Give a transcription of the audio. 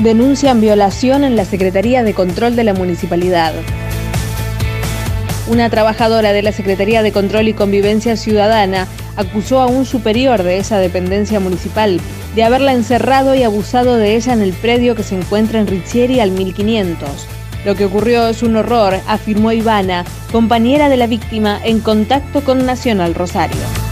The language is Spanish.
Denuncian violación en la Secretaría de Control de la Municipalidad. Una trabajadora de la Secretaría de Control y Convivencia Ciudadana acusó a un superior de esa dependencia municipal de haberla encerrado y abusado de ella en el predio que se encuentra en Riccieri al 1500. Lo que ocurrió es un horror, afirmó Ivana, compañera de la víctima en contacto con Nacional Rosario.